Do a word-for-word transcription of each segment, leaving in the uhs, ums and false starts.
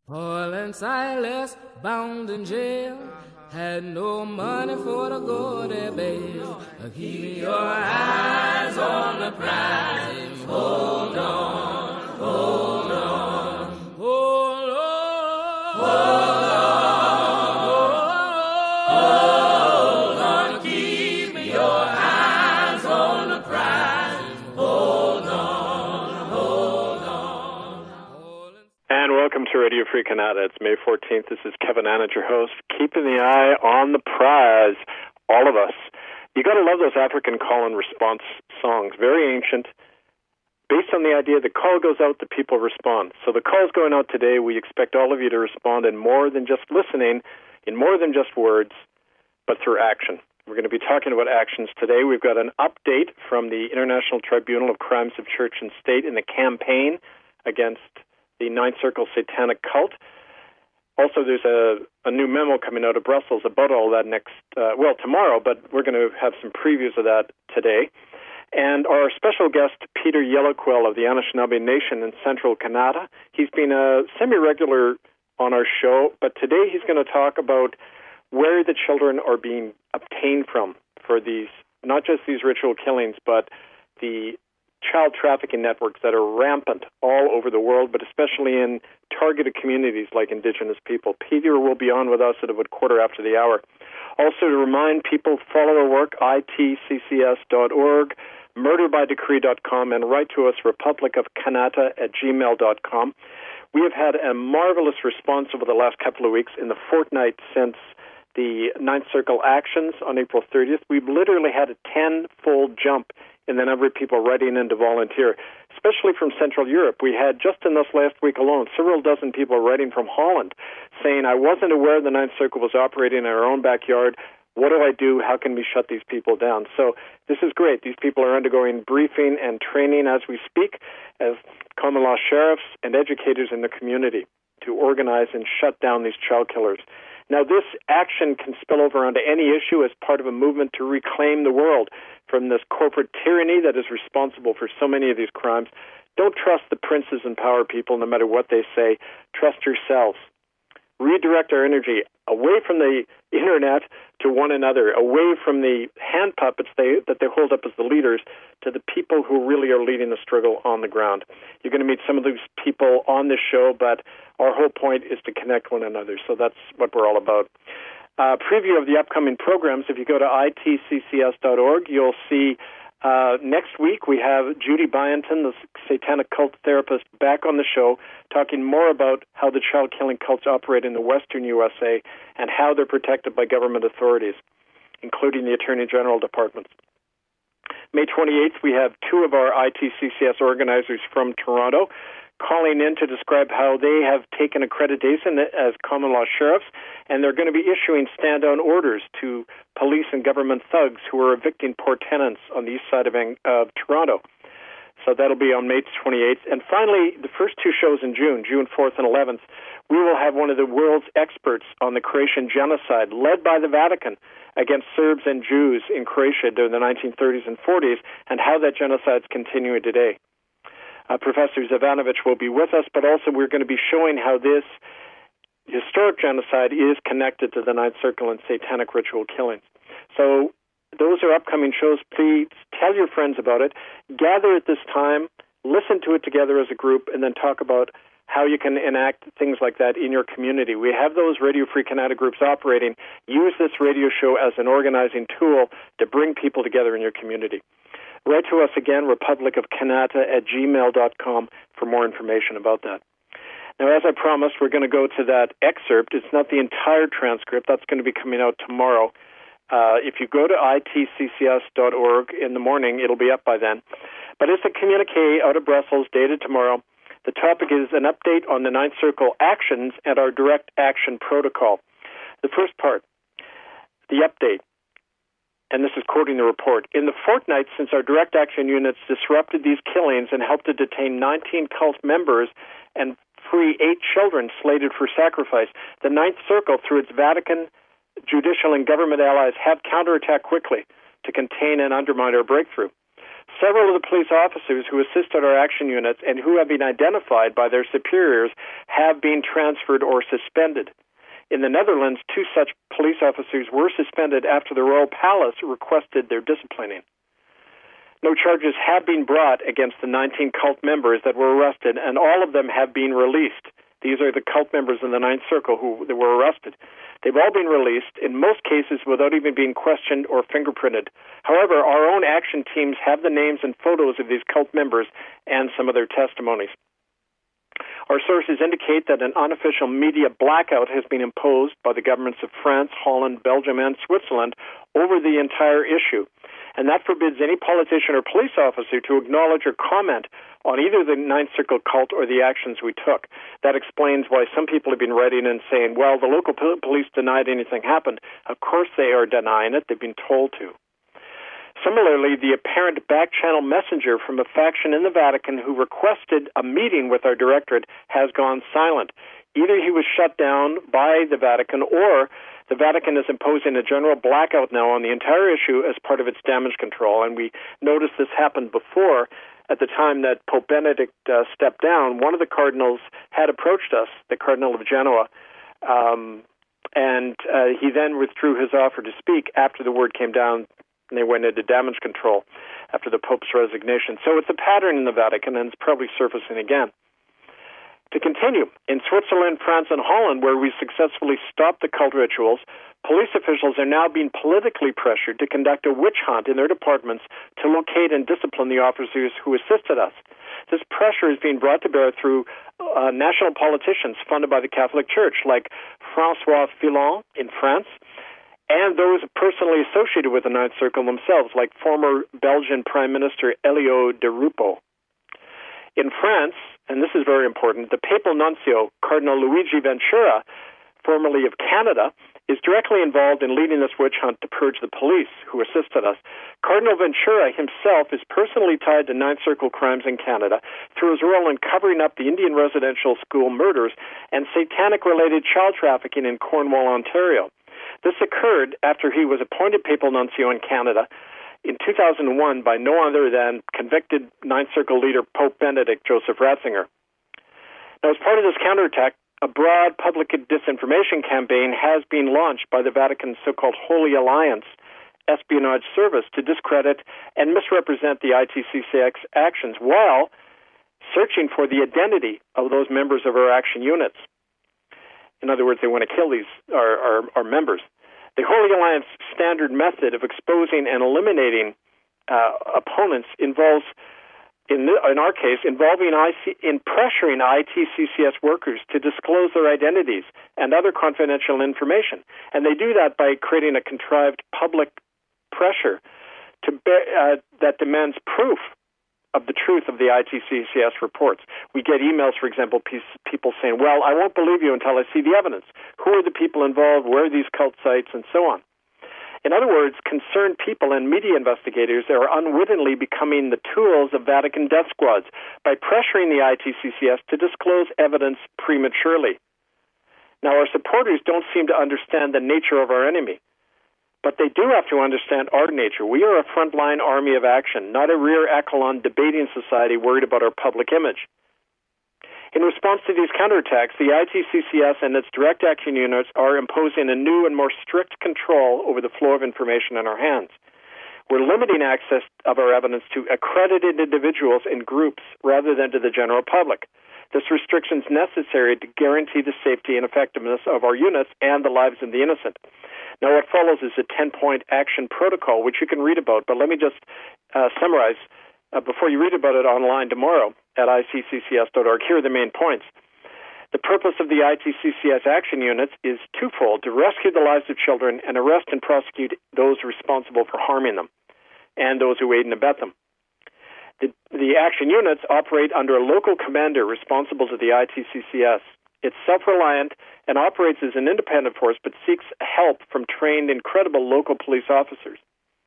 Paul and Silas, bound in jail, had no money for to go their bail. Keep your eyes on the prize. Hold on, hold on, hold on, hold on, hold on. Keep your eyes on the prize. Hold on, hold on. And welcome to Radio Free Canada. It's May fourteenth. This is Kevin Annett, your host, keeping the eye on the prize, all of us. You got to love those African call and response songs, very ancient, based on the idea the call goes out, the people respond. So the call's going out today. We expect all of you to respond in more than just listening, in more than just words, but through action. We're going to be talking about actions today. We've got an update from the International Tribunal of Crimes of Church and State in the campaign against the Ninth Circle Satanic Cult. Also, there's a, a new memo coming out of Brussels about all that next, uh, well, tomorrow, but we're going to have some previews of that today. And our special guest, Peter Yellowquill of the Anishinaabe Nation in Central Canada. He's been a semi-regular on our show, but today he's going to talk about where the children are being obtained from for these, not just these ritual killings, but the child trafficking networks that are rampant all over the world, but especially in targeted communities like Indigenous people. Peter will be on with us at about quarter after the hour. Also, to remind people, follow our work, I T C C S dot org, murder by decree dot com, and write to us, republic of kanata at gmail dot com. We have had a marvelous response over the last couple of weeks in the fortnight since the Ninth Circle actions on April thirtieth. We've literally had a ten-fold jump in the number of people writing in to volunteer, especially from Central Europe. We had, just in this last week alone, several dozen people writing from Holland saying, I wasn't aware the Ninth Circle was operating in our own backyard. What do I do? How can we shut these people down? So this is great. These people are undergoing briefing and training as we speak as common law sheriffs and educators in the community to organize and shut down these child killers. Now, this action can spill over onto any issue as part of a movement to reclaim the world from this corporate tyranny that is responsible for so many of these crimes. Don't trust the princes and power people, no matter what they say. Trust yourselves. Redirect our energy away from the internet to one another, away from the hand puppets they, that they hold up as the leaders, to the people who really are leading the struggle on the ground. You're going to meet some of these people on this show, but our whole point is to connect one another, so that's what we're all about. Uh, preview of the upcoming programs, if you go to I T C C S dot org, you'll see uh, next week we have Judy Byington, the satanic cult therapist, back on the show, talking more about how the child-killing cults operate in the western U S A and how they're protected by government authorities, including the Attorney General departments. May twenty-eighth, we have two of our I T C C S organizers from Toronto calling in to describe how they have taken accreditation as common law sheriffs, and they're going to be issuing stand-down orders to police and government thugs who are evicting poor tenants on the east side of, of Toronto. So that'll be on May twenty-eighth. And finally, the first two shows in June, June fourth and eleventh, we will have one of the world's experts on the Croatian genocide, led by the Vatican, against Serbs and Jews in Croatia during the nineteen thirties and forties, and how that genocide is continuing today. Uh, Professor Zivanovic will be with us, but also we're going to be showing how this historic genocide is connected to the Ninth Circle and satanic ritual killings. So those are upcoming shows. Please tell your friends about it. Gather at this time, listen to it together as a group, and then talk about how you can enact things like that in your community. We have those Radio Free Canada groups operating. Use this radio show as an organizing tool to bring people together in your community. Write to us again, republic of kanata at gmail dot com, for more information about that. Now, as I promised, we're going to go to that excerpt. It's not the entire transcript. That's going to be coming out tomorrow. Uh, if you go to I T C C S dot org in the morning, it'll be up by then. But it's a communique out of Brussels, dated tomorrow. The topic is an update on the Ninth Circle actions and our direct action protocol. The first part, the update. And this is quoting the report. In the fortnight since our direct action units disrupted these killings and helped to detain nineteen cult members and free eight children slated for sacrifice, the Ninth Circle, through its Vatican, judicial, and government allies, have counterattacked quickly to contain and undermine our breakthrough. Several of the police officers who assisted our action units and who have been identified by their superiors have been transferred or suspended. In the Netherlands, two such police officers were suspended after the Royal Palace requested their disciplining. No charges have been brought against the nineteen cult members that were arrested, and all of them have been released. These are the cult members in the Ninth Circle who were arrested. They've all been released, in most cases without even being questioned or fingerprinted. However, our own action teams have the names and photos of these cult members and some of their testimonies. Our sources indicate that an unofficial media blackout has been imposed by the governments of France, Holland, Belgium, and Switzerland over the entire issue. And that forbids any politician or police officer to acknowledge or comment on either the Ninth Circle cult or the actions we took. That explains why some people have been writing and saying, well, the local police denied anything happened. Of course they are denying it. They've been told to. Similarly, the apparent back-channel messenger from a faction in the Vatican who requested a meeting with our directorate has gone silent. Either he was shut down by the Vatican, or the Vatican is imposing a general blackout now on the entire issue as part of its damage control. And we noticed this happened before. At the time that Pope Benedict uh, stepped down, one of the cardinals had approached us, the Cardinal of Genoa, um, and uh, he then withdrew his offer to speak after the word came down, and they went into damage control after the Pope's resignation. So it's a pattern in the Vatican, and it's probably surfacing again. To continue, in Switzerland, France, and Holland, where we successfully stopped the cult rituals, police officials are now being politically pressured to conduct a witch hunt in their departments to locate and discipline the officers who assisted us. This pressure is being brought to bear through uh, national politicians funded by the Catholic Church, like François Fillon in France, and those personally associated with the Ninth Circle themselves, like former Belgian Prime Minister Elio de Rupo. In France, and this is very important, the papal nuncio, Cardinal Luigi Ventura, formerly of Canada, is directly involved in leading this witch hunt to purge the police who assisted us. Cardinal Ventura himself is personally tied to Ninth Circle crimes in Canada through his role in covering up the Indian residential school murders and satanic-related child trafficking in Cornwall, Ontario. This occurred after he was appointed papal nuncio in Canada in two thousand one by no other than convicted Ninth Circle leader Pope Benedict Joseph Ratzinger. Now, as part of this counterattack, a broad public disinformation campaign has been launched by the Vatican's so-called Holy Alliance espionage service to discredit and misrepresent the I T C C X actions while searching for the identity of those members of our action units. In other words, they want to kill these our, our, our members. The Holy Alliance standard method of exposing and eliminating uh, opponents involves, in, the, in our case, involving I C, in pressuring I T C C S workers to disclose their identities and other confidential information. And they do that by creating a contrived public pressure to bear, uh, that demands proof of the truth of the I T C C S reports. We get emails, for example, people saying, well, I won't believe you until I see the evidence. Who are the people involved? Where are these cult sites? And so on. In other words, concerned people and media investigators are unwittingly becoming the tools of Vatican death squads by pressuring the I T C C S to disclose evidence prematurely. Now, our supporters don't seem to understand the nature of our enemy. But they do have to understand our nature. We are a frontline army of action, not a rear echelon debating society worried about our public image. In response to these counterattacks, the I T C C S and its direct action units are imposing a new and more strict control over the flow of information in our hands. We're limiting access of our evidence to accredited individuals and groups rather than to the general public. This restriction is necessary to guarantee the safety and effectiveness of our units and the lives of the innocent. Now, what follows is a ten-point action protocol, which you can read about, but let me just uh, summarize uh, before you read about it online tomorrow at I C C C S dot org. Here are the main points. The purpose of the I T C C S action units is twofold: to rescue the lives of children and arrest and prosecute those responsible for harming them and those who aid and abet them. The, the action units operate under a local commander responsible to the I T C C S. It's self-reliant and operates as an independent force, but seeks help from trained and credible local police officers.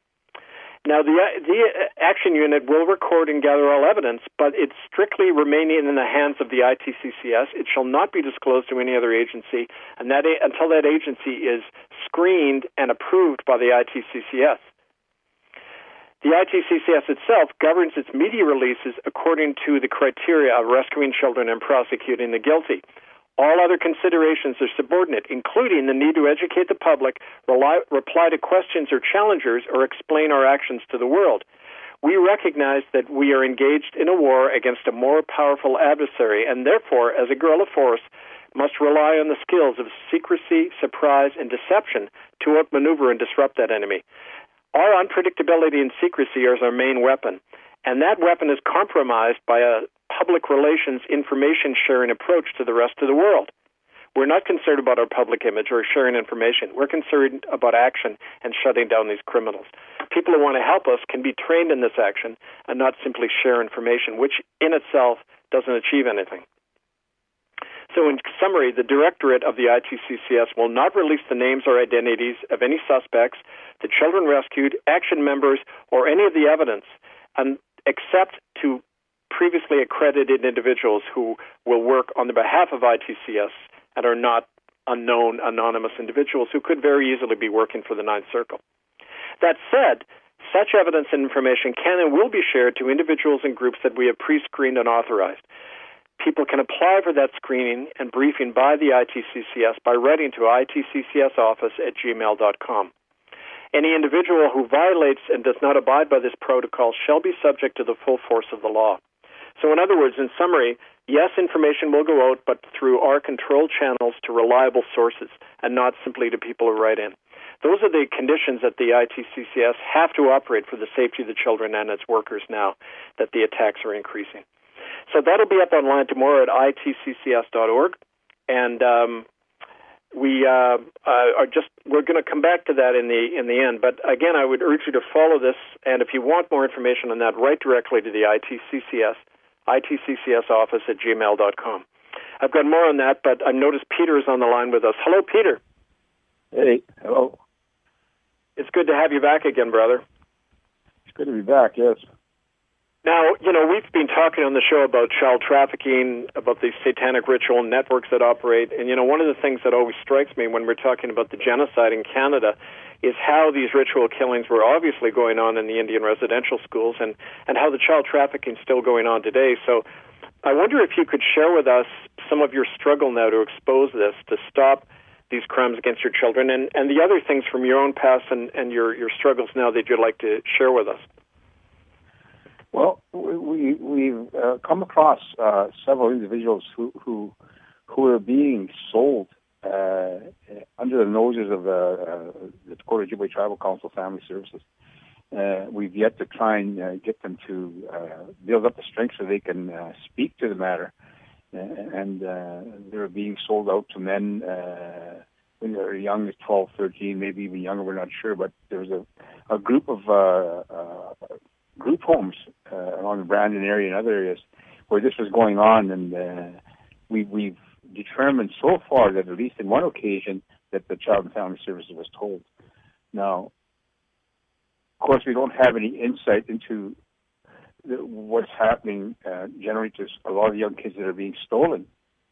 Now, the, the action unit will record and gather all evidence, but it's strictly remaining in the hands of the I T C C S. It shall not be disclosed to any other agency, and that until that agency is screened and approved by the I T C C S. The I T C C S itself governs its media releases according to the criteria of rescuing children and prosecuting the guilty. All other considerations are subordinate, including the need to educate the public, rely, reply to questions or challengers, or explain our actions to the world. We recognize that we are engaged in a war against a more powerful adversary, and therefore, as a guerrilla force, must rely on the skills of secrecy, surprise, and deception to outmaneuver and disrupt that enemy. Our unpredictability and secrecy is our main weapon, and that weapon is compromised by a public relations information sharing approach to the rest of the world. We're not concerned about our public image or sharing information. We're concerned about action and shutting down these criminals. People who want to help us can be trained in this action and not simply share information, which in itself doesn't achieve anything. So in summary, the Directorate of the I T C C S will not release the names or identities of any suspects, the children rescued, action members, or any of the evidence, and except to previously accredited individuals who will work on the behalf of I T C S and are not unknown, anonymous individuals who could very easily be working for the Ninth Circle. That said, such evidence and information can and will be shared to individuals and groups that we have pre-screened and authorized. People can apply for that screening and briefing by the I T C C S by writing to I T C C S office at gmail dot com. Any individual who violates and does not abide by this protocol shall be subject to the full force of the law. So in other words, in summary, yes, information will go out, but through our controlled channels to reliable sources and not simply to people who write in. Those are the conditions that the I T C C S have to operate for the safety of the children and its workers now that the attacks are increasing. So that'll be up online tomorrow at I T C C S dot org, and um, we uh, uh, are just we're going to come back to that in the in the end. But again, I would urge you to follow this, and if you want more information on that, write directly to the I T C C S I T C C S office at gmail dot com. I've got more on that, but I noticed Peter is on the line with us. Hello, Peter. Hey, hello. It's good to have you back again, brother. It's good to be back, yes. Now, you know, we've been talking on the show about child trafficking, about these satanic ritual networks that operate, and, you know, one of the things that always strikes me when we're talking about the genocide in Canada is how these ritual killings were obviously going on in the Indian residential schools and, and how the child trafficking is still going on today. So I wonder if you could share with us some of your struggle now to expose this, to stop these crimes against your children, and, and the other things from your own past and, and your, your struggles now that you'd like to share with us. Well, we, we've uh, come across uh, several individuals who, who, who are being sold uh, under the noses of uh, uh, the Dakota Ojibwe Tribal Council Family Services. Uh, we've yet to try and uh, get them to uh, build up the strength so they can uh, speak to the matter. Uh, and uh, they're being sold out to men uh, when they're young, as twelve, thirteen, maybe even younger, we're not sure. But there's a, a group of uh, uh, group homes uh, along the Brandon area and other areas where this was going on. And uh, we, we've determined so far that at least in one occasion that the Child and Family Services was told. Now, of course, we don't have any insight into the, what's happening uh, generally to a lot of young kids that are being stolen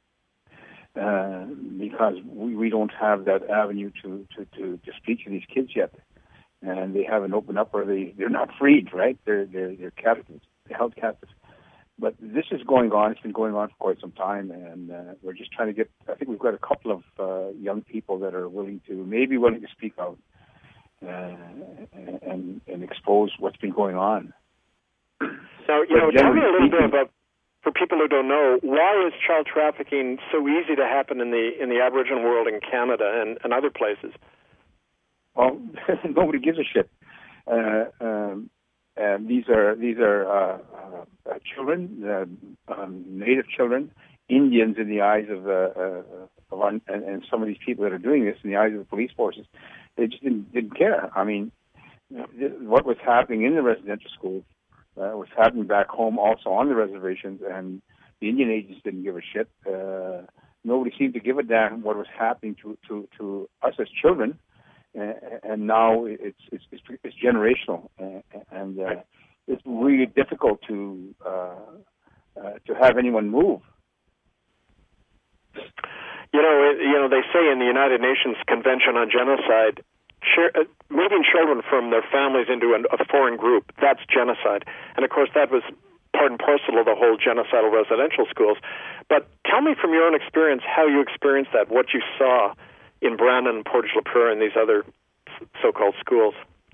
uh, because we, we don't have that avenue to, to, to, to speak to these kids yet. And they haven't opened up, or they, they're not freed, right? They're, they're, they're captives, they're held captive. But this is going on. It's been going on for quite some time, and uh, we're just trying to get, I think we've got a couple of uh, young people that are willing to, maybe willing to speak out uh, and, and expose what's been going on. Now, you know, tell me a little bit about, for people who don't know, why is child trafficking so easy to happen in the in the Aboriginal world in Canada and, and other places? Well, nobody gives a shit. Uh, um, and these are these are uh, uh, children, uh, um, Native children, Indians in the eyes of, uh, uh, of our, and, and some of these people that are doing this in the eyes of the police forces. They just didn't, didn't care. I mean, th- what was happening in the residential schools uh, was happening back home also on the reservations, and the Indian agents didn't give a shit. Uh, nobody seemed to give a damn what was happening to, to, to us as children. Uh, and now it's it's it's, it's generational, uh, and uh, it's really difficult to uh, uh, to have anyone move. You know, it, you know, they say in the United Nations Convention on Genocide, share, uh, moving children from their families into an, a foreign group, that's genocide. And, of course, that was part and parcel of the whole genocidal residential schools. But tell me from your own experience how you experienced that, what you saw in Brandon and Portage-la-Prairie and these other so-called schools.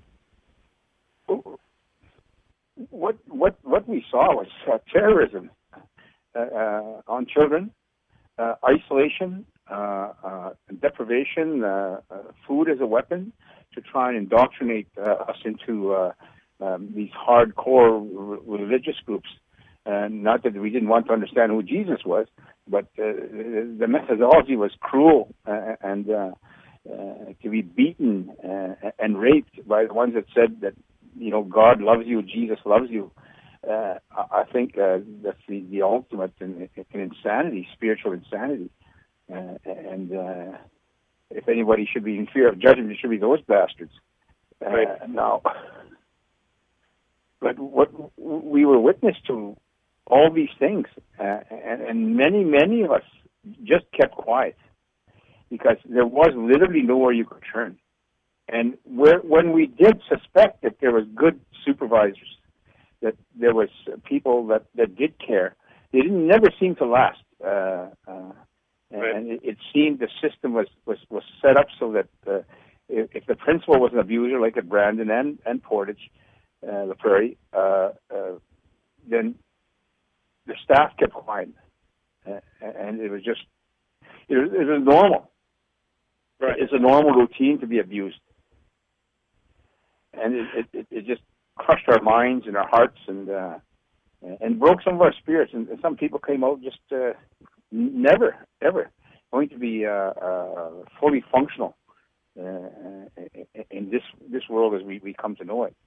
What what what we saw was uh, terrorism uh, uh, on children, uh, isolation, uh, uh, deprivation, uh, uh, food as a weapon to try and indoctrinate uh, us into uh, um, these hardcore r- religious groups. And not that we didn't want to understand who Jesus was, but uh, the methodology was cruel uh, and uh, uh, to be beaten uh, and raped by the ones that said that, you know, God loves you, Jesus loves you. Uh, I think uh, that's the, the ultimate in, in insanity, spiritual insanity. Uh, and uh, if anybody should be in fear of judgment, it should be those bastards. Uh, right. Now, but what we were witness to, all these things, uh, and, and many, many of us just kept quiet because there was literally nowhere you could turn. And where, when we did suspect that there was good supervisors, that there was people that, that did care, they didn't never seem to last. Uh, uh, right. And it, it seemed the system was, was, was set up so that uh, if, if the principal was an abuser, like at Brandon and, and Portage, uh, La Prairie, uh, uh, then the staff kept quiet. Uh, and it was just, it was, it was normal. Right. It's a normal routine to be abused. And it, it, it just crushed our minds and our hearts and uh, and broke some of our spirits. And some people came out just uh, never, ever going to be uh, uh, fully functional uh, in this this world as we, we come to know it.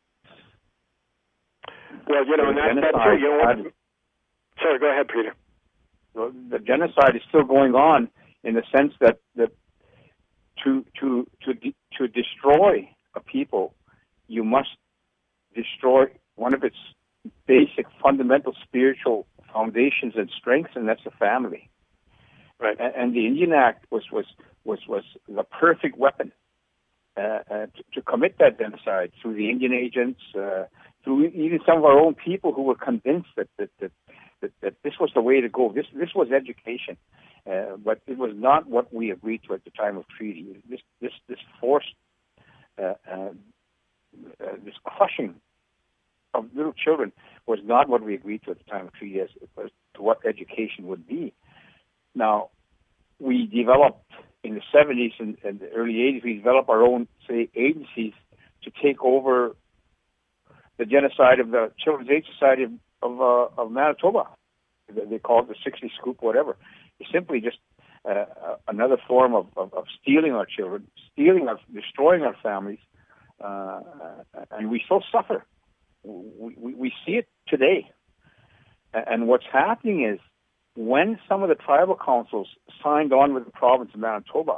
Well, you know, and that, that's true. You know what? Sorry, go ahead, Peter. So the genocide is still going on in the sense that, that to to to de- to destroy a people, you must destroy one of its basic, fundamental spiritual foundations and strengths, and that's the family. Right. And, and the Indian Act was was was, was the perfect weapon uh, uh, to, to commit that genocide through the Indian agents, uh, through even some of our own people who were convinced that that, that, that, that this was the way to go. This this was education, uh, but it was not what we agreed to at the time of treaty. This this this forced. Uh, uh, Uh, this crushing of little children was not what we agreed to at the time of treaty as opposed to what education would be. Now, we developed in the seventies and, and the early eighties, we developed our own, say, agencies to take over the genocide of the Children's Aid Society of, of, uh, of Manitoba. They call it the sixty Scoop, whatever. It's simply just uh, another form of, of, of stealing our children, stealing our, destroying our families. Uh, and we still suffer. We, we, we see it today. And what's happening is when some of the tribal councils signed on with the province of Manitoba,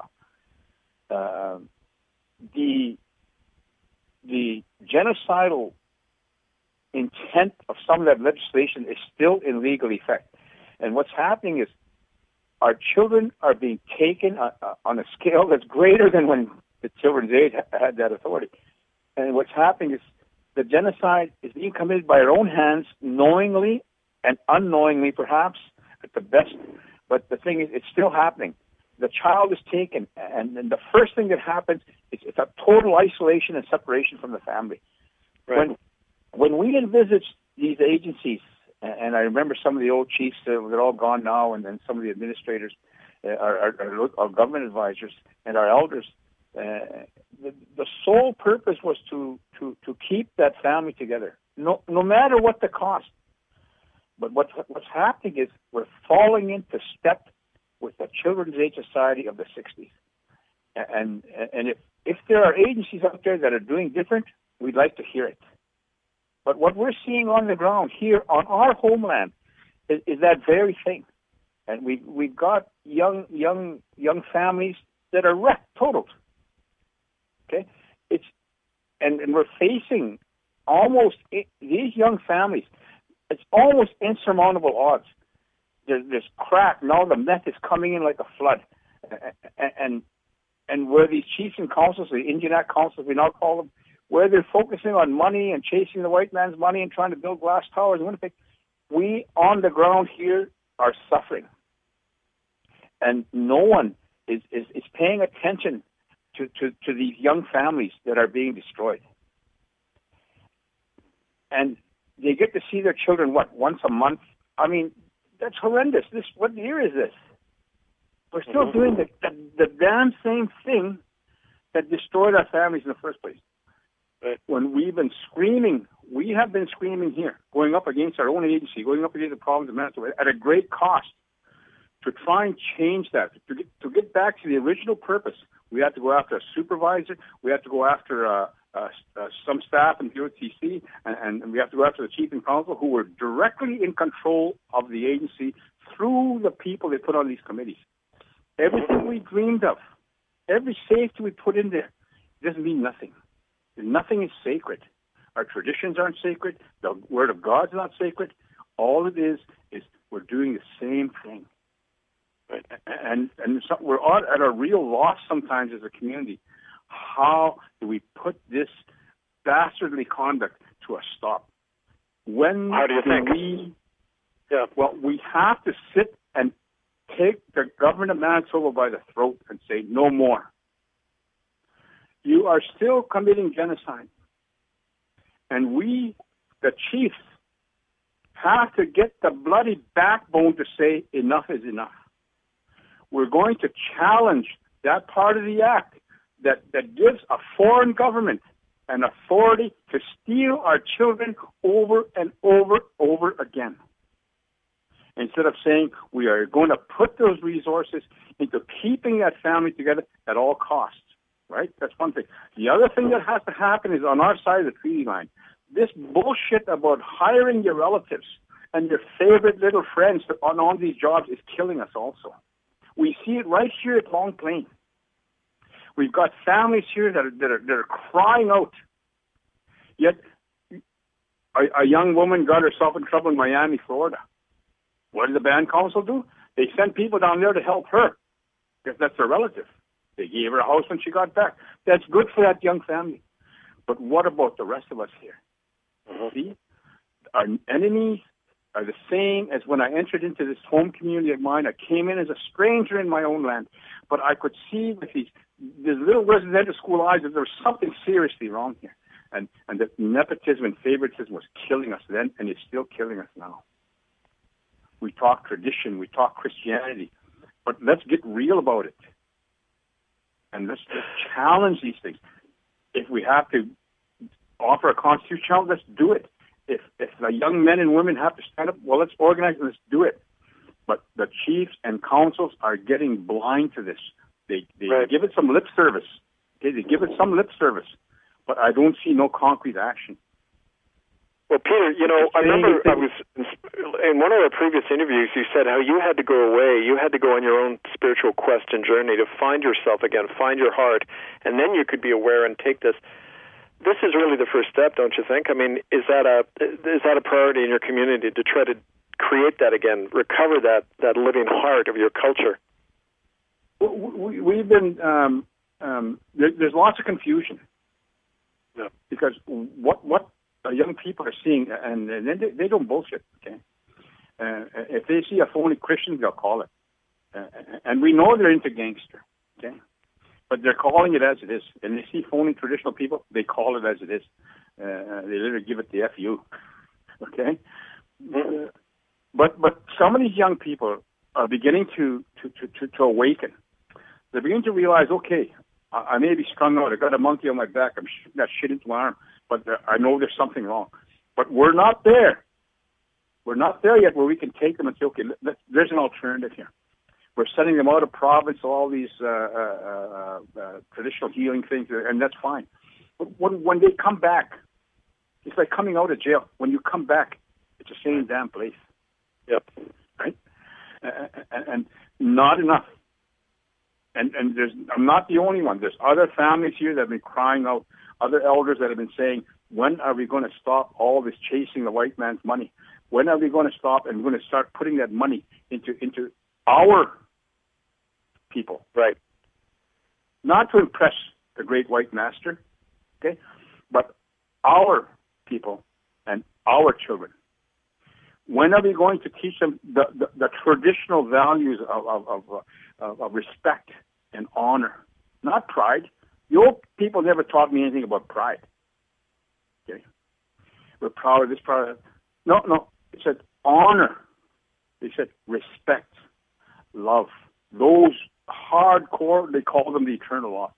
uh, the the genocidal intent of some of that legislation is still in legal effect. And what's happening is our children are being taken on, on a scale that's greater than when the Children's Aid had that authority. And what's happening is the genocide is being committed by our own hands, knowingly and unknowingly, perhaps, at the best. But the thing is, it's still happening. The child is taken, and, and the first thing that happens is it's a total isolation and separation from the family. Right. When when we envisaged these agencies, and I remember some of the old chiefs, uh, they're all gone now, and then some of the administrators, uh, our, our, our government advisors, and our elders, Uh, the, the sole purpose was to, to, to keep that family together, no no matter what the cost. But what's, what's happening is we're falling into step with the Children's Aid Society of the sixties. And and if, if there are agencies out there that are doing different, we'd like to hear it. But what we're seeing on the ground here on our homeland is, is that very thing. And we we've got young young young families that are wrecked, totaled. Okay, it's and, and we're facing almost these young families. It's almost insurmountable odds. There's this crack now. The meth is coming in like a flood, and and where these chiefs and councils, the Indian Act councils, we now call them, where they're focusing on money and chasing the white man's money and trying to build glass towers in Winnipeg, we on the ground here are suffering. And no one is, is, is paying attention to, to, to these young families that are being destroyed. And they get to see their children, what, once a month? I mean, that's horrendous. This, what year is this? We're still mm-hmm. doing the, the, the damn same thing that destroyed our families in the first place. Right. When we've been screaming, we have been screaming here, going up against our own agency, going up against the province of Manitoba at a great cost to try and change that, to get, to get back to the original purpose. We have to go after a supervisor. We have to go after uh, uh, uh, some staff in the O T C, and, and we have to go after the chief and council who were directly in control of the agency through the people they put on these committees. Everything we dreamed of, every safety we put in there, doesn't mean nothing. Nothing is sacred. Our traditions aren't sacred. The Word of God's not sacred. All it is is we're doing the same thing. Right. And and so we're at a real loss sometimes as a community. How do we put this dastardly conduct to a stop? When How do you do think? We, yeah. Well, we have to sit and take the government of Manitoba by the throat and say, no more. You are still committing genocide. And we, the chiefs, have to get the bloody backbone to say enough is enough. We're going to challenge that part of the act that, that gives a foreign government an authority to steal our children over and over and over again. Instead of saying we are going to put those resources into keeping that family together at all costs. Right? That's one thing. The other thing that has to happen is on our side of the treaty line. This bullshit about hiring your relatives and your favorite little friends to, on all these jobs is killing us also. We see it right here at Long Plain. We've got families here that are, that are, that are crying out. Yet a, a young woman got herself in trouble in Miami, Florida. What did the band council do? They sent people down there to help her because that's her relative. They gave her a house when she got back. That's good for that young family. But what about the rest of us here? Mm-hmm. See, our enemies are the same as when I entered into this home community of mine. I came in as a stranger in my own land, but I could see with these, these little residential school eyes that there was something seriously wrong here. And, and that nepotism and favoritism was killing us then, and it's still killing us now. We talk tradition, we talk Christianity, but let's get real about it. And let's, let's challenge these things. If we have to offer a constitutional challenge, let's do it. If if the young men and women have to stand up, well, let's organize and let's do it. But the chiefs and councils are getting blind to this. They they right. give it some lip service. Okay, they give it some lip service, but I don't see no concrete action. Well, Peter, you know, I remember I was in one of our previous interviews, you said how you had to go away, you had to go on your own spiritual quest and journey to find yourself again, find your heart, and then you could be aware and take this. This is really the first step, don't you think? I mean, is that a is that a priority in your community to try to create that again, recover that, that living heart of your culture? We, we've been, um, um, there, there's lots of confusion. Yeah. Because what what Uh, young people are seeing, and, and they, they don't bullshit, okay? Uh, if they see a phony Christian, they'll call it. Uh, and we know they're into gangster, okay? But they're calling it as it is. And they see phony traditional people, they call it as it is. Uh, they literally give it the F U, okay? Uh, but but some of these young people are beginning to, to, to, to, to awaken. They're beginning to realize, okay, I, I may be strung out. I got a monkey on my back. I'm shooting that shit into my arm. But there, I know there's something wrong. But we're not there. We're not there yet where we can take them and say, okay, let, there's an alternative here. We're sending them out of province, all these uh, uh, uh, traditional healing things, and that's fine. But when, when they come back, it's like coming out of jail. When you come back, it's the same damn place. Yep. Right? Uh, and, and not enough. And, and there's, I'm not the only one. There's other families here that have been crying out, other elders that have been saying, when are we going to stop all this chasing the white man's money? When are we going to stop and we're going to start putting that money into into our people? Right. not to impress the great white master, okay, but our people and our children. When are we going to teach them the, the, the traditional values of, of, of, of, of respect and honor, not pride? The old people never taught me anything about pride. Okay, we're proud of this, proud of that. No, no. It said honor. They said respect, love. Those hardcore, they call them the eternal law.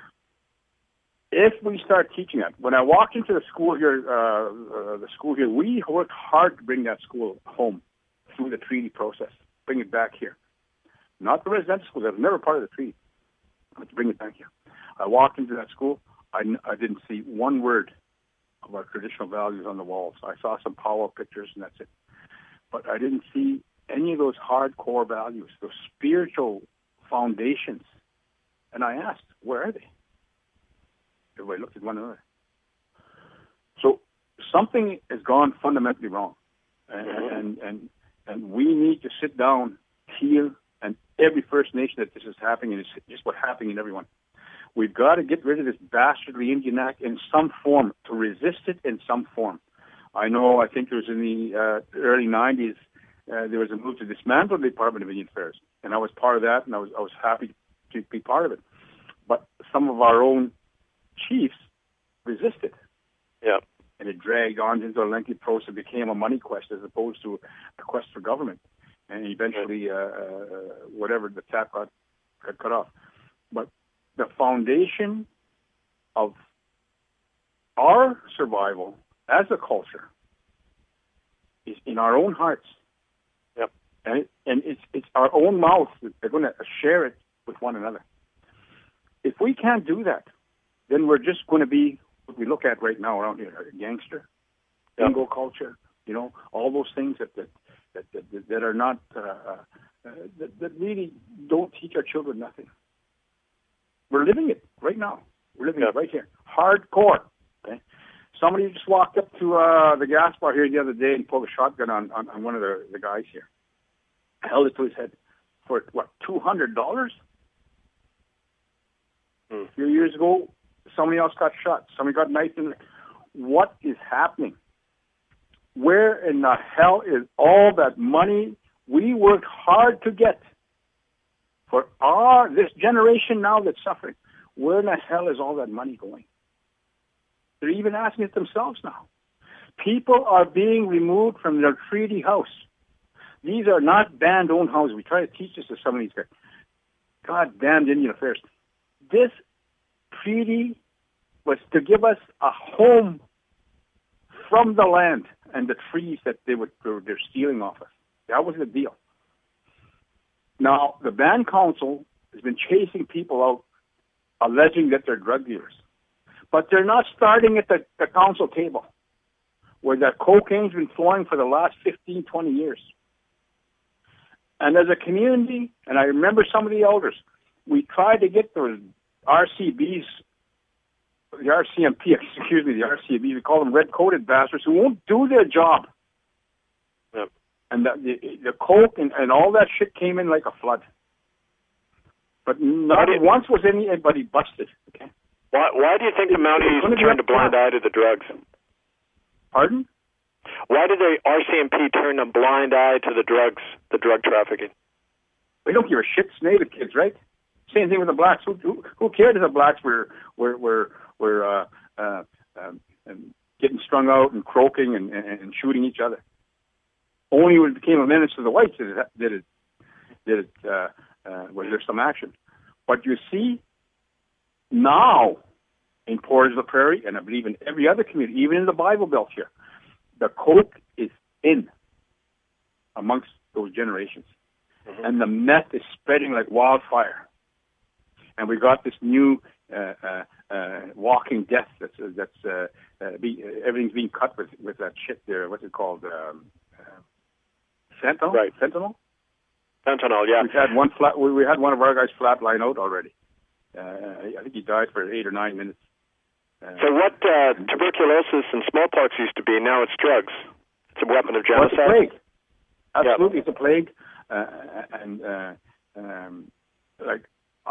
If we start teaching that, when I walked into the school here, uh, uh, the school here, we worked hard to bring that school home through the treaty process, bring it back here. Not the residential school, that was never part of the treaty, but to bring it back here. I walked into that school, I, I didn't see one word of our traditional values on the walls. I saw some Powell pictures and that's it. But I didn't see any of those hardcore values, those spiritual foundations. And I asked, where are they? Everybody looked at one another. So something has gone fundamentally wrong. And, mm-hmm. and, and, and we need to sit down here, and every First Nation that this is happening, and it's just what's happening in everyone. We've got to get rid of this bastardly Indian Act in some form, to resist it in some form. I know, I think it was in the uh, early nineties, uh, there was a move to dismantle the Department of Indian Affairs, and I was part of that, and I was I was happy to be part of it. But some of our own chiefs resisted. Yeah. And it dragged on into a lengthy process. It became a money quest as opposed to a quest for government. And eventually, uh, uh, whatever, the tap got, got cut off. But the foundation of our survival as a culture is in our own hearts. Yep. And, it, and it's, it's our own mouths that are going to share it with one another. If we can't do that, then we're just going to be what we look at right now around here, a gangster, yep. bingo culture, you know, all those things that that that, that, that are not, uh, uh, that, that really don't teach our children nothing. We're living it right now. We're living yep. it right here. Hardcore. Okay? Somebody just walked up to uh, the gas bar here the other day and pulled a shotgun on, on, on one of the, the guys here. Held it to his head for, what, two hundred dollars? Hmm. A few years ago, somebody else got shot. Somebody got knifed in the... What is happening? Where in the hell is all that money we worked hard to get for our this generation now that's suffering? Where in the hell is all that money going? They're even asking it themselves now. People are being removed from their treaty house. These are not band-owned houses. We try to teach this to some of these guys. God damn Indian Affairs. This treaty was to give us a home from the land and the trees that they would, they're stealing off us. That was the deal. Now, the Band Council has been chasing people out, alleging that they're drug dealers. But they're not starting at the, the council table, where that cocaine's been flowing for the last fifteen, twenty years. And as a community, and I remember some of the elders, we tried to get those R C Bs, the R C M P, excuse me, the R C B, we call them red-coated bastards, who won't do their job. Yep. And the, the, the coke and, and all that shit came in like a flood. But not once was anybody busted. Okay. Why, why do you think the Mounties turned a blind eye to the drugs? Pardon? Why did the R C M P turn a blind eye to the drugs, the drug trafficking? They don't give a shit. It's native kids, right? Same thing with the blacks. Who, who, who cared if the blacks were were were, were uh, uh, um, um, getting strung out and croaking and, and, and shooting each other? Only when it became a menace to the whites did it did it, did it uh, uh, was there some action. But you see, now in Portage la Prairie, and I believe in every other community, even in the Bible Belt here, the coke is in amongst those generations. Mm-hmm. And the meth is spreading like wildfire. And we got this new uh, uh, uh, walking death that's, uh, that's uh, uh, be, uh, everything's being cut with, with that shit there. What's it called? Um, uh, fentanyl? Right. Fentanyl? Fentanyl, yeah. We've had one flat, we, we had one of our guys flatline out already. Uh, I think he died for eight or nine minutes. Uh, so what uh, tuberculosis and smallpox used to be, now it's drugs. It's a weapon of genocide. Well, it's a plague. Absolutely, yeah. It's a plague. Uh, and uh, um, like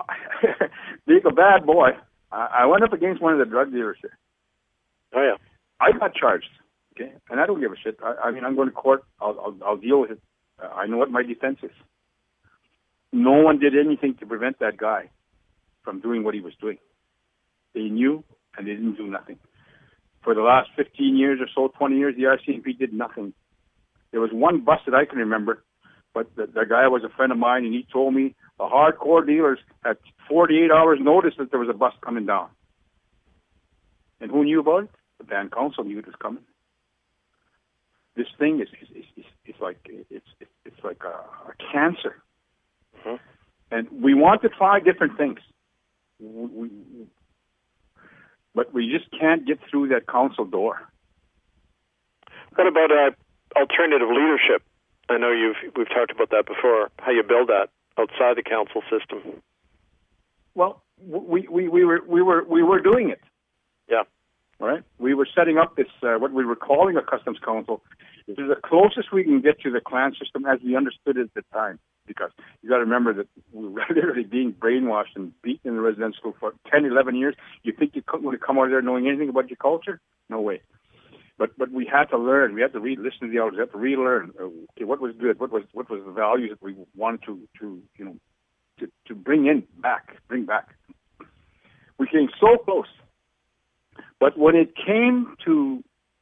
being a bad boy, I, I went up against one of the drug dealers here. Oh, yeah. I got charged, okay? And I don't give a shit. I, I mean, I'm going to court. I'll, I'll, I'll deal with it. Uh, I know what my defense is. No one did anything to prevent that guy from doing what he was doing. They knew, and they didn't do nothing. For the last fifteen years or so, twenty years, the R C M P did nothing. There was one bus that I can remember, but the, the guy was a friend of mine, and he told me the hardcore dealers had forty-eight hours notice that there was a bus coming down. And who knew about it? The band council knew it was coming. This thing is is, is, is like it's it's like a, a cancer, mm-hmm. And we want to try different things. We, we, but we just can't get through that council door. What about uh, alternative leadership? I know you've we've talked about that before. How you build that outside the council system? Well, we we, we were we were we were doing it. Yeah. All right. We were setting up this uh, what we were calling a customs council. This is the closest we can get to the clan system as we understood it at the time. Because you got to remember that we were literally being brainwashed and beaten in the residential school for ten, eleven years. You think you would come out of there knowing anything about your culture? No way. But but we had to learn. We had to read, listen to the elders. We had to relearn. Okay, what was good? What was what was the values that we wanted to to you know to to bring in back, bring back. We came so close, but when it came to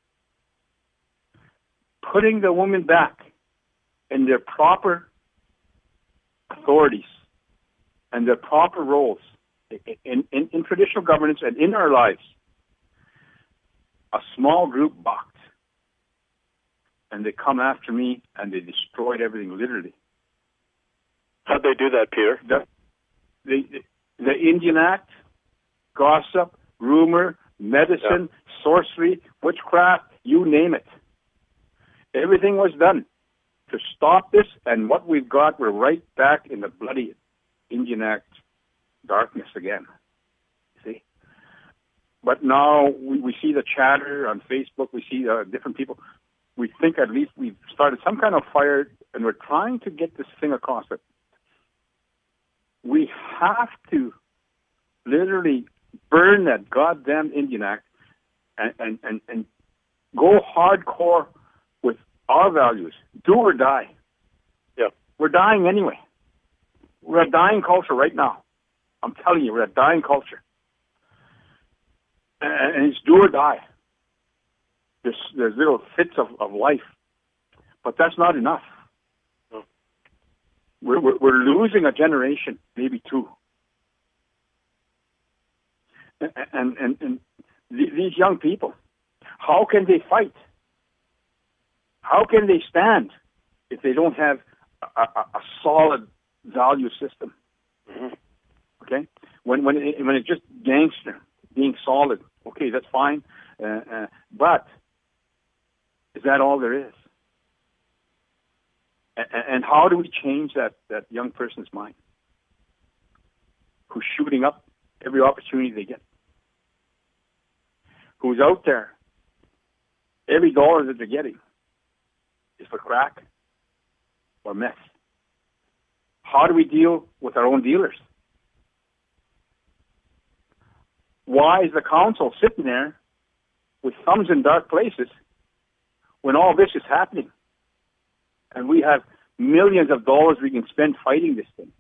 putting the women back in their proper authorities and their proper roles in, in, in traditional governance and in our lives, a small group balked. And they come after me and they destroyed everything, literally. How'd they do that, Peter? The, the, the Indian Act, gossip, rumor, medicine, yeah. sorcery, witchcraft, you name it. Everything was done to stop this, and what we've got, we're right back in the bloody Indian Act darkness again. See? But now we, we see the chatter on Facebook, we see uh, different people. We think at least we've started some kind of fire, and we're trying to get this thing across it. We have to literally burn that goddamn Indian Act and, and, and, and go hardcore with our values. Do or die. Yeah. We're dying anyway. We're a dying culture right now. I'm telling you, we're a dying culture. And, and it's do or die. There's, there's little fits of, of life. But that's not enough. No. We're, we're, we're losing a generation, maybe two. And, and, and, and these young people, how can they fight? How can they stand if they don't have a, a, a solid value system? Mm-hmm. Okay, when when it, when it's just gangster being solid, okay, that's fine. Uh, uh, but is that all there is? And, and how do we change that that young person's mind who's shooting up every opportunity they get? Who's out there? Every dollar that they're getting is for crack or meth. How do we deal with our own dealers? Why is the council sitting there with thumbs in dark places when all this is happening? And we have millions of dollars we can spend fighting this thing.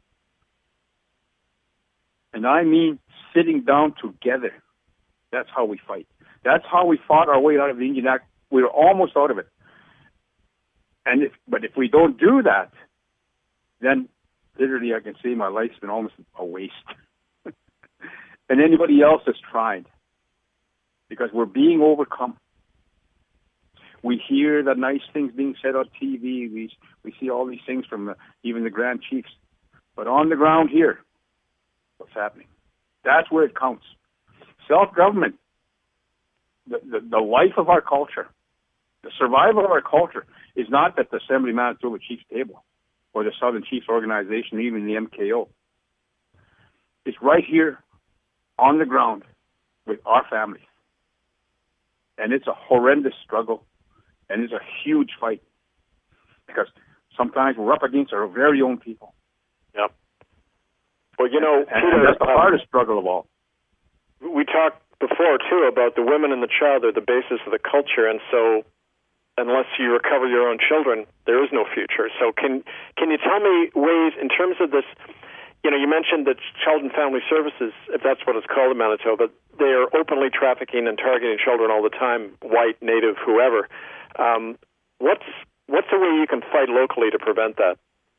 And I mean sitting down together. That's how we fight. That's how we fought our way out of the Indian Act. We were almost out of it. And if, but if we don't do that, then literally I can say my life's been almost a waste. And anybody else has tried. Because we're being overcome. We hear the nice things being said on T V. We, we see all these things from the, even the Grand Chiefs. But on the ground here, what's happening? That's where it counts. Self-government, the, the, the life of our culture, the survival of our culture is not at the Assembly Manitoba Chiefs table or the Southern Chiefs Organization, even the M K O. It's right here on the ground with our families. And it's a horrendous struggle, and it's a huge fight because sometimes we're up against our very own people. Yep. Well, you know, and, Peter, and that's the um, hardest struggle of all. We talked before, too, about the women and the child are the basis of the culture, and so unless you recover your own children, there is no future. So can can you tell me ways, in terms of this, you know, you mentioned that Child and Family Services, if that's what it's called in Manitoba, they are openly trafficking and targeting children all the time, white, Native, whoever. Um, what's what's a way you can fight locally to prevent that?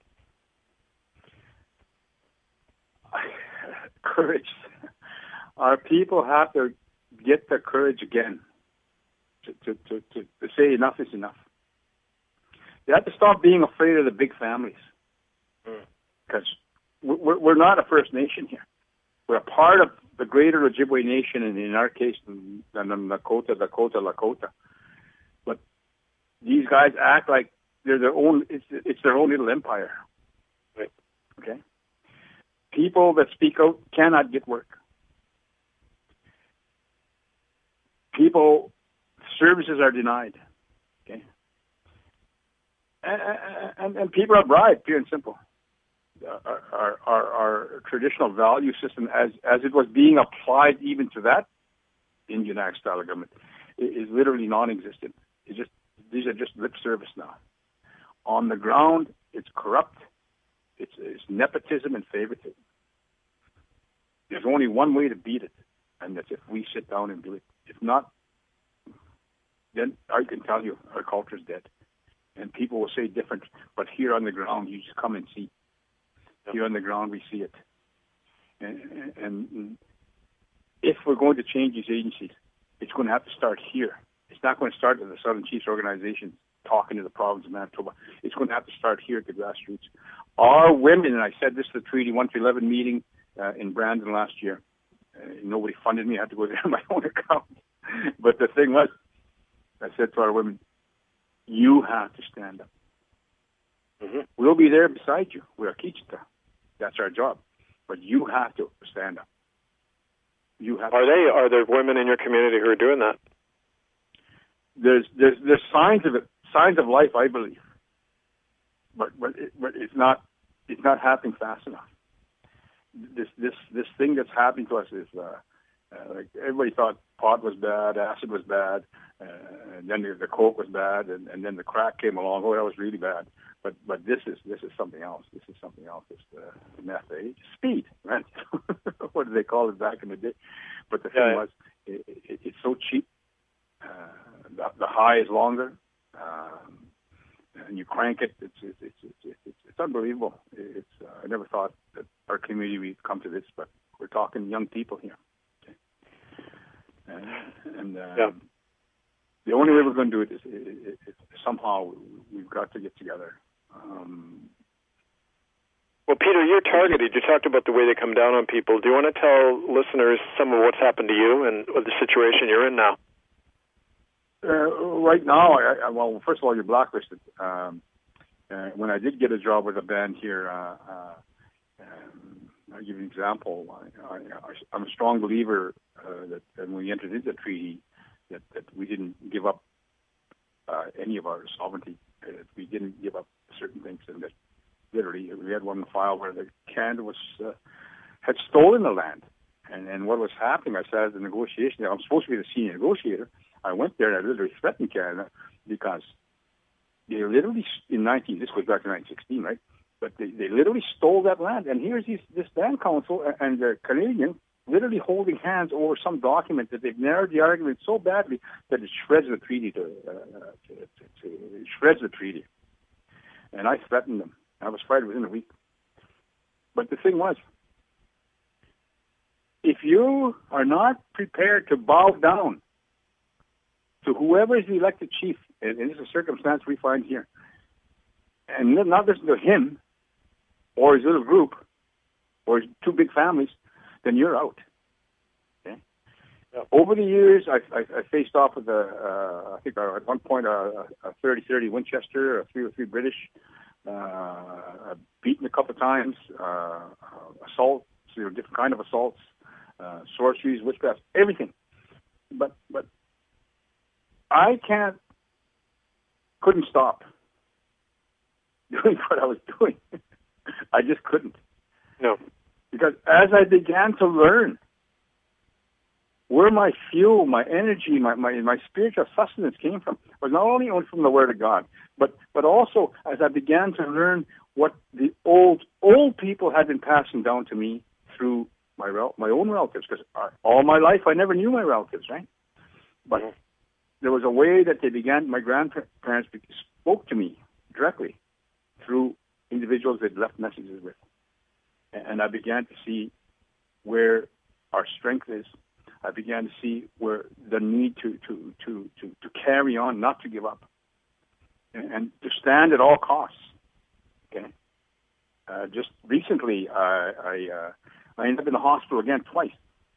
Courage. Our people have to get the courage again to, to, to, to, to say enough is enough. They have to stop being afraid of the big families. Because mm. we're, we're not a First Nation here. We're a part of the greater Ojibwe Nation, and in our case, the Lakota, Dakota, Lakota. But these guys act like they're their own, it's, it's their own little empire. Right. Okay? People that speak out cannot get work. People, services are denied. Okay? And, and, and people are bribed, pure and simple. Our, our, our, our traditional value system, as, as it was being applied even to that Indian Act style of government, is literally non-existent. It's just, these are just lip service now. On the ground, it's corrupt. It's, it's nepotism and favoritism. There's only one way to beat it, and that's if we sit down and do it. If not, then I can tell you our culture's dead. And people will say different, but here on the ground, you just come and see. Here on the ground, we see it. And, and if we're going to change these agencies, it's going to have to start here. It's not going to start at the Southern Chiefs Organization talking to the province of Manitoba. It's going to have to start here at the grassroots. Our women, and I said this at the Treaty one to eleven meeting uh, in Brandon last year. Uh, nobody funded me. I had to go there on my own account. But the thing was, I said to our women, you have to stand up. Mm-hmm. We'll be there beside you. We're a Kichita. That's our job. But you have to stand up. You have. Are they? Are there women in your community who are doing that? There's there's there's signs of it, signs of life, I believe. But but it, but it's not it's not happening fast enough. This this this thing that's happening to us is uh, uh, like everybody thought pot was bad, acid was bad, uh, and then the, the coke was bad, and, and then the crack came along. Oh, that was really bad. But but this is this is something else. This is something else. It's the meth, eh? Speed, right? What did they call it back in the day? But the thing yeah, yeah. was, it, it, it's so cheap. Uh, the, the high is longer, um, and you crank it. It's it's it's it's, it's, it's unbelievable. It's uh, I never thought that our community would come to this, but we're talking young people here. Okay? And, and um, yeah. the only way we're going to do it is, is, is, is somehow we've got to get together. Um, well, Peter, you're targeted. You talked about the way they come down on people. Do you want to tell listeners some of what's happened to you and the situation you're in now? Uh, right now, I, I, well, first of all, you're blacklisted. Um, uh, when I did get a job with a band here, uh, uh, um, I'll give you an example. I, I, I'm a strong believer uh, that, that when we entered into the treaty, that, that we didn't give up uh, any of our sovereignty. Uh, we didn't give up certain things, and that literally we had one file where the Canada was uh, had stolen the land, and and what was happening? I sat at the negotiation. I'm supposed to be the senior negotiator. I went there and I literally threatened Canada because they literally in nineteen. This goes back to nineteen sixteen, right? But they, they literally stole that land, and here's these, this land council and the Canadian literally holding hands over some document that they've narrowed the argument so badly that it shreds the treaty to, uh, to, to, to it shreds the treaty. And I threatened them. I was fired within a week. But the thing was, if you are not prepared to bow down to whoever is the elected chief, and, and this is a circumstance we find here, and not listen to him or his little group or his two big families, then you're out. Okay? Yeah. Over the years, I, I, I faced off with a, uh, I think uh, at one point a, a thirty thirty Winchester, a three oh three British, uh, beaten a couple of times, uh, assaults, you know, different kind of assaults, uh, sorceries, witchcraft, everything. But but I can't, couldn't stop doing what I was doing. I just couldn't. No. Because as I began to learn where my fuel, my energy, my, my, my spiritual sustenance came from, was not only from the Word of God, but, but also as I began to learn what the old, old people had been passing down to me through my rel- my own relatives, because all my life I never knew my relatives, right? But mm-hmm. there was a way that they began, my grandparents spoke to me directly through individuals they'd left messages with. And I began to see where our strength is. I began to see where the need to, to, to, to, to carry on, not to give up, and, and to stand at all costs. Okay. Uh, just recently, uh, I uh, I ended up in the hospital again twice.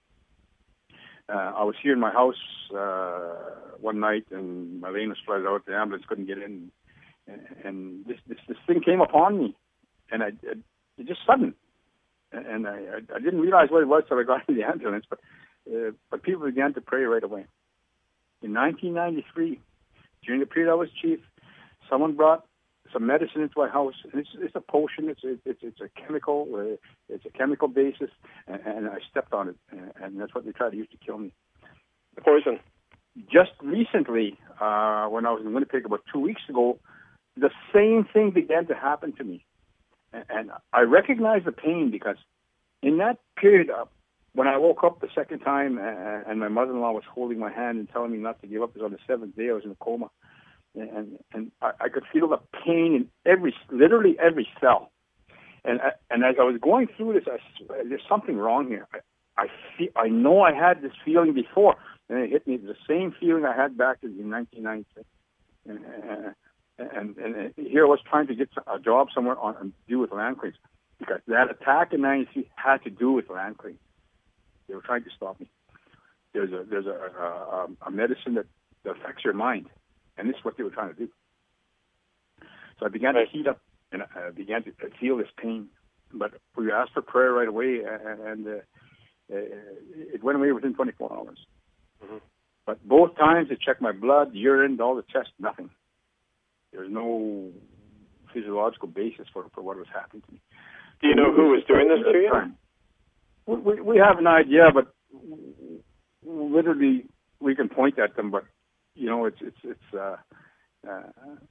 Uh, I was here in my house uh, one night, and my lane was flooded out. The ambulance couldn't get in, and, and this, this this thing came upon me, and I it, it just sudden, and I, I I didn't realize what it was till I got in the ambulance, but uh, but people began to pray right away. In nineteen ninety-three, during the period I was chief, someone brought some medicine into my house. And it's, it's a potion. It's a, it's, it's a chemical. Uh, it's a chemical basis, and, and I stepped on it, and, and that's what they tried to use to kill me. Poison. Just recently, uh, when I was in Winnipeg about two weeks ago, the same thing began to happen to me, and, and I recognized the pain because in that period, uh, when I woke up the second time, uh, and my mother-in-law was holding my hand and telling me not to give up, it was on the seventh day. I was in a coma. And and I, I could feel the pain in every, literally every cell. And and as I was going through this, I, there's something wrong here. I I, feel, I know I had this feeling before, and it hit me. The same feeling I had back in nineteen ninety-six. And, and, and, and here I was trying to get a job somewhere on to do with land claims, because that attack in ninety-three had to do with land claims. They were trying to stop me. There's a there's a a, a medicine that, that affects your mind. And this is what they were trying to do. So I began right. to heat up, and I began to feel this pain. But we asked for prayer right away, and uh, it went away within twenty-four hours. Mm-hmm. But both times they checked my blood, urine, all the tests, nothing. There was no physiological basis for, for what was happening to me. Do you know who was doing this to you? We, we, we have an idea, but literally we can point at them, but you know, it's it's it's uh, uh,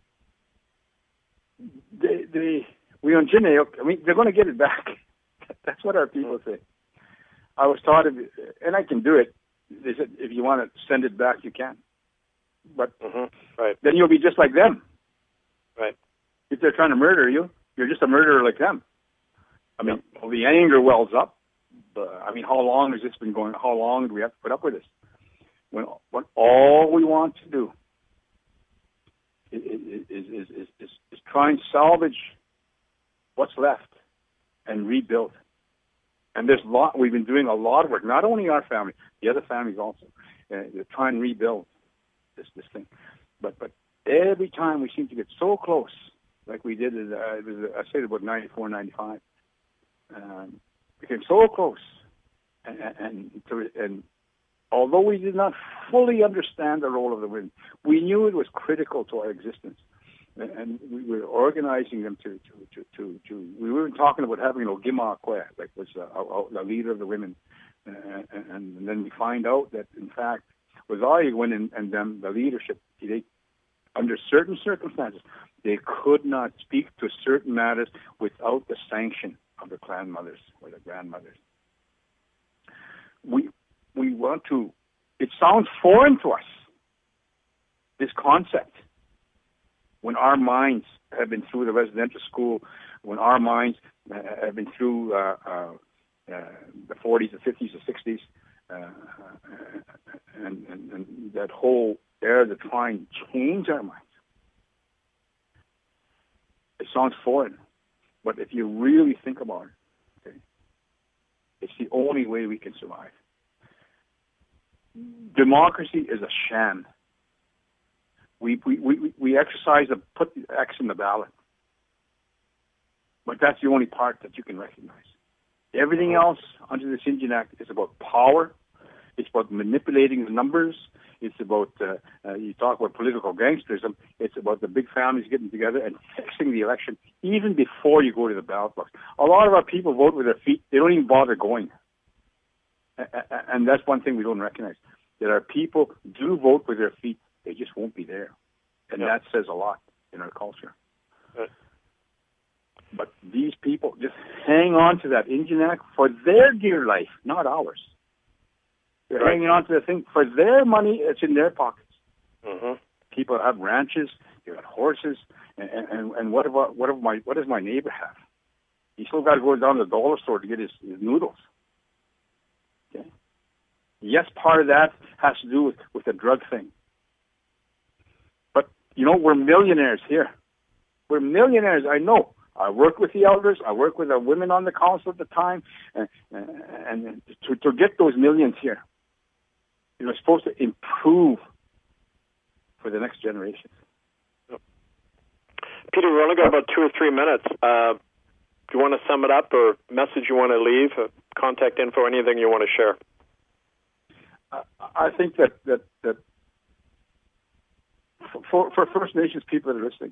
they they we on Jine, I mean, they're going to get it back. That's what our people say. I was taught, if, and I can do it. They said, if you want to send it back, you can. But mm-hmm. right. then you'll be just like them. Right. If they're trying to murder you, you're just a murderer like them. I mean, yep. well, the anger wells up. But, I mean, how long has this been going? How long do we have to put up with this? When, when all we want to do is, is, is, is, is, is try and salvage what's left and rebuild. And there's a lot, we've been doing a lot of work, not only our family, the other families also, uh, to try and rebuild this, this thing. But, but every time we seem to get so close, like we did, uh, it was, I said about ninety-four, ninety-five, um, we came so close, and, and, to, and although we did not fully understand the role of the women, we knew it was critical to our existence. And we were organizing them to, to, to, to, to we weren't talking about having an Ogima Akwe, like was the leader of the women. Uh, and, and then we find out that, in fact, with Ayagwin and, and them, the leadership, they, under certain circumstances, they could not speak to certain matters without the sanction of the clan mothers or the grandmothers. We we want to, it sounds foreign to us, this concept. When our minds have been through the residential school, when our minds uh, have been through uh, uh, uh, the forties, the fifties, the sixties, uh, and, and, and that whole era to try and change our minds. It sounds foreign, but if you really think about it, okay, it's the only way we can survive. Democracy is a sham. We, we, we, we exercise to put the X in the ballot. But that's the only part that you can recognize. Everything else under this Indian Act is about power. It's about manipulating the numbers. It's about, uh, uh, you talk about political gangsterism. It's about the big families getting together and fixing the election even before you go to the ballot box. A lot of our people vote with their feet. They don't even bother going. And that's one thing we don't recognize, that our people do vote with their feet. They just won't be there. And yeah. that says a lot in our culture. Right. But these people just hang on to that Injinac for their dear life, not ours. They're right. hanging on to the thing for their money. It's in their pockets. Mm-hmm. People have ranches. They got horses. And, and, and what about what of my what does my neighbor have? He still got to go down to the dollar store to get his, his noodles. Okay. Yes, part of that has to do with, with the drug thing. But you know, we're millionaires here. We're millionaires. I know. I work with the elders. I work with the women on the council at the time, and, and to, to get those millions here. You know, it's supposed to improve for the next generation. Yep. Peter, we've only got about two or three minutes. Uh, do you want to sum it up, or message you want to leave, uh, contact info, anything you want to share? Uh, I think that that that for for First Nations people that are listening,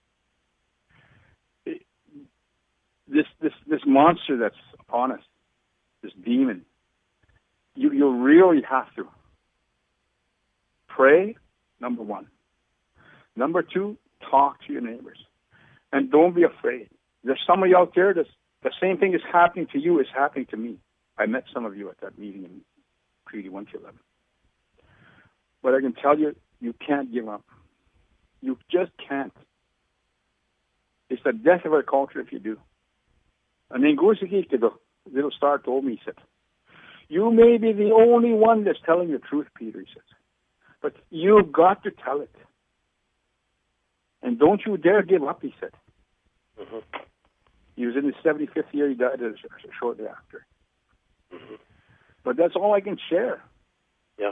it, this this this monster that's upon us, this demon, you you really have to pray, number one. Number two, talk to your neighbors. And don't be afraid. There's somebody out there that's the same thing is happening to you is happening to me. I met some of you at that meeting in Treaty one to eleven. But I can tell you, you can't give up. You just can't. It's the death of our culture if you do. And then Gusiki, the little star told me, he said, you may be the only one that's telling the truth, Peter, he said. But you've got to tell it. And don't you dare give up, he said. Mm-hmm. He was in his seventy-fifth year. He died shortly after. Mm-hmm. But that's all I can share. Yeah.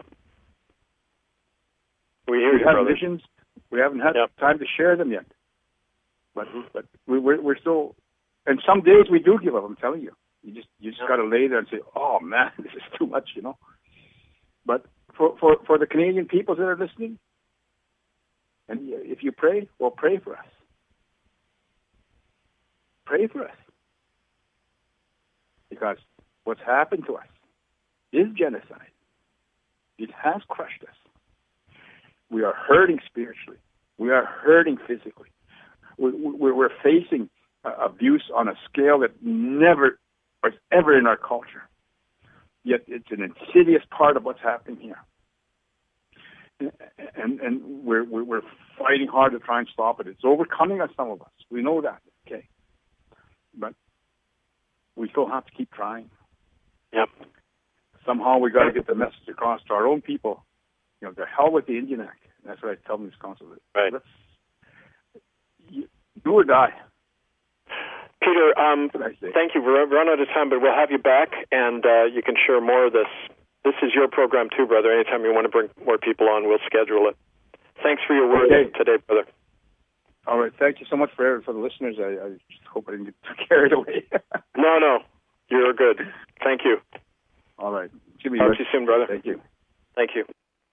We hear we you, have brother. visions. We haven't had yep. time to share them yet. But mm-hmm. but we, we're, we're still... And some days we do give up, I'm telling you. You just you just yeah. got to lay there and say, oh, man, this is too much, you know. But for, for, for the Canadian people that are listening, and if you pray, well, pray for us. Pray for us. Because what's happened to us is genocide. It has crushed us. We are hurting spiritually. We are hurting physically. We, we, we're facing uh, abuse on a scale that never was ever in our culture. Yet it's an insidious part of what's happening here. And and we're we're fighting hard to try and stop it. It's overcoming us, some of us. We know that, okay. But we still have to keep trying. Yep. Somehow we got to get the message across to our own people. You know, the hell with the Indian Act. That's what I tell them this council. Right. Let's you, do or die. Peter, um, thank you. We're run out of time, but we'll have you back, and uh, you can share more of this. This is your program too, brother. Anytime you want to bring more people on, we'll schedule it. Thanks for your words okay. today, brother. All right. Thank you so much for for the listeners. I, I just hope I didn't get too carried away. no, no. You're good. Thank you. All right. Jimmy, talk to you soon, brother. Thank you. Thank you.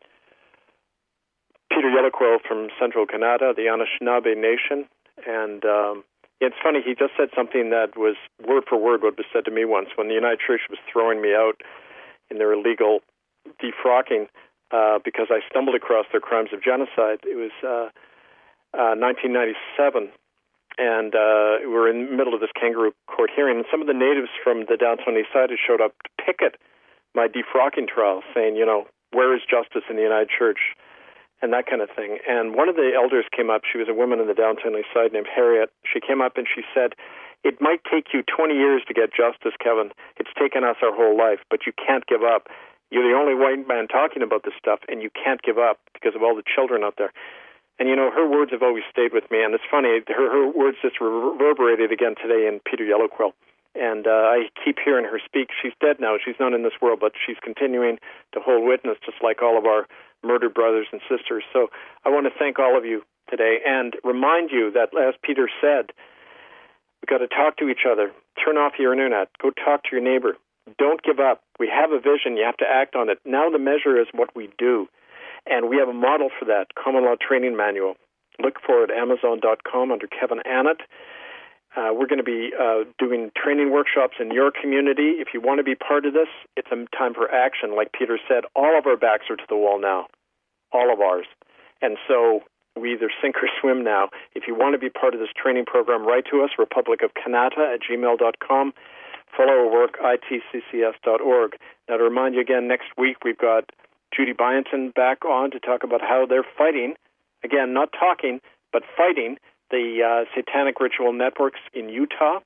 Peter Yellowquill from Central Canada, the Anishinaabe Nation. And um, it's funny, he just said something that was word for word what was said to me once when the United Church was throwing me out in their illegal defrocking uh, because I stumbled across their crimes of genocide. It was uh, uh, nineteen ninety-seven, and uh, we were in the middle of this kangaroo court hearing, and some of the natives from the downtown east side had showed up to picket my defrocking trial, saying, you know, where is justice in the United Church, and that kind of thing. And one of the elders came up. She was a woman in the downtown east side named Harriet. She came up and she said, it might take you twenty years to get justice, Kevin. It's taken us our whole life, but you can't give up. You're the only white man talking about this stuff, and you can't give up because of all the children out there. And, you know, her words have always stayed with me. And it's funny, her, her words just reverberated again today in Peter Yellowquill. And uh, I keep hearing her speak. She's dead now. She's not in this world, but she's continuing to hold witness, just like all of our murdered brothers and sisters. So I want to thank all of you today and remind you that, as Peter said, we've got to talk to each other. Turn off your internet. Go talk to your neighbor. Don't give up. We have a vision. You have to act on it. Now the measure is what we do. And we have a model for that, Common Law Training Manual. Look for it at amazon dot com under Kevin Annett. Uh, we're going to be uh, doing training workshops in your community. If you want to be part of this, it's a time for action. Like Peter said, all of our backs are to the wall now, all of ours. And so we either sink or swim now. If you want to be part of this training program, write to us, republic of kanata at gmail dot com. Follow our work, I T C C S dot org. Now, to remind you again, next week we've got Judy Byington back on to talk about how they're fighting, again, not talking, but fighting the uh, satanic ritual networks in Utah,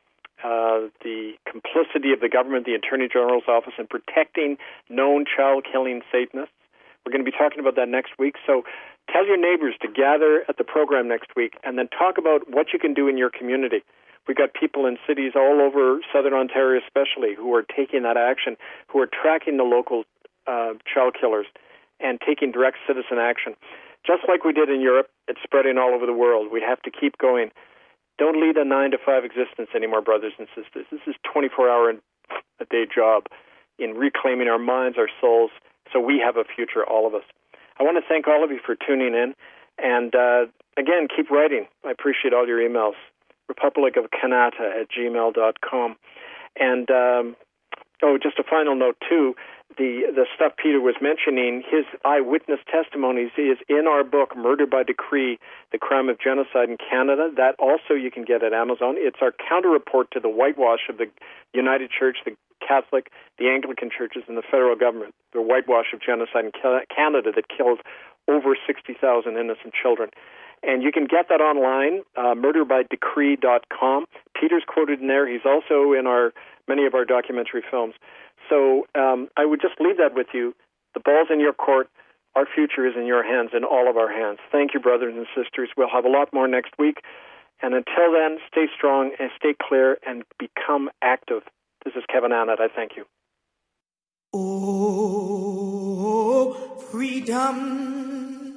uh, the complicity of the government, the Attorney General's office, in protecting known child-killing Satanists. We're going to be talking about that next week. So tell your neighbors to gather at the program next week and then talk about what you can do in your community. We've got people in cities all over Southern Ontario especially who are taking that action, who are tracking the local uh, child killers and taking direct citizen action. Just like we did in Europe, it's spreading all over the world. We have to keep going. Don't lead a nine to five existence anymore, brothers and sisters. This is a twenty-four hour a day job in reclaiming our minds, our souls, so we have a future, all of us. I want to thank all of you for tuning in. And uh, again, keep writing. I appreciate all your emails. republic of kanata at gmail dot com. And, um, oh, just a final note, too. The the stuff Peter was mentioning, his eyewitness testimonies is in our book, Murder by Decree, The Crime of Genocide in Canada. That also you can get at Amazon. It's our counter-report to the whitewash of the United Church, the Catholic, the Anglican churches, and the federal government, the whitewash of genocide in Canada that killed over sixty thousand innocent children. And you can get that online, uh, murder by decree dot com. Peter's quoted in there. He's also in our many of our documentary films. So um, I would just leave that with you. The ball's in your court. Our future is in your hands, in all of our hands. Thank you, brothers and sisters. We'll have a lot more next week. And until then, stay strong and stay clear and become active. This is Kevin Annett. I thank you. Oh, freedom.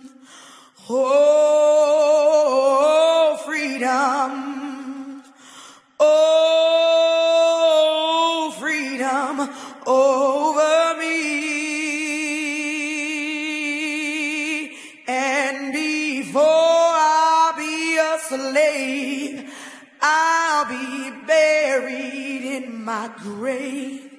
Oh, freedom. Oh, freedom over me. And before I'll be a slave, I'll be buried in my grave.